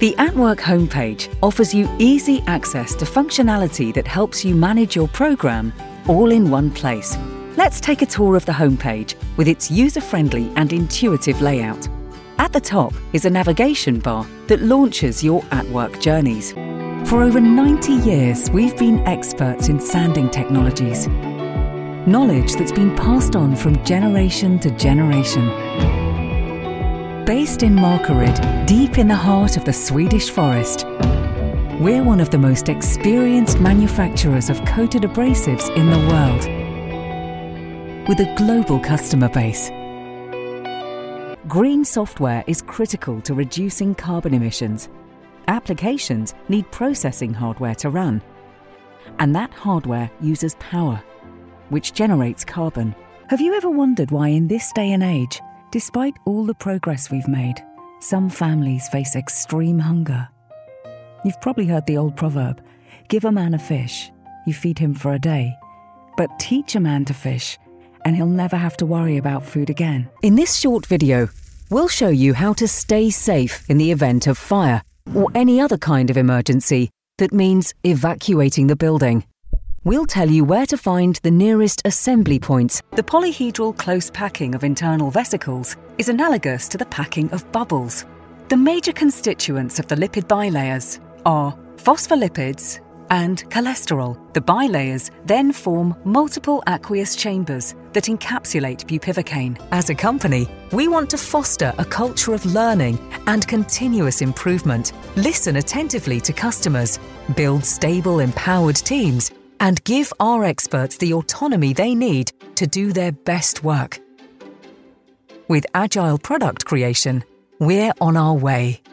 The At-Work homepage offers you easy access to functionality that helps you manage your program all in one place. Let's take a tour of the homepage with its user-friendly and intuitive layout. At the top is a navigation bar that launches your At-Work journeys. For over 90 years, we've been experts in sanding technologies. Knowledge that's been passed on from generation to generation. Based in Markaryd, deep in the heart of the Swedish forest, we're one of the most experienced manufacturers of coated abrasives in the world, with a global customer base. Green software is critical to reducing carbon emissions. Applications need processing hardware to run, and that hardware uses power, which generates carbon. Have you ever wondered why in this day and age, despite all the progress we've made, some families face extreme hunger? You've probably heard the old proverb, give a man a fish, you feed him for a day, but teach a man to fish, and he'll never have to worry about food again. In this short video, we'll show you how to stay safe in the event of fire or any other kind of emergency that means evacuating the building. We'll tell you where to find the nearest assembly points. The polyhedral close packing of internal vesicles is analogous to the packing of bubbles. The major constituents of the lipid bilayers are phospholipids and cholesterol. The bilayers then form multiple aqueous chambers that encapsulate bupivacaine. As a company, we want to foster a culture of learning and continuous improvement. Listen attentively to customers, build stable, empowered teams, and give our experts the autonomy they need to do their best work. With agile product creation, we're on our way.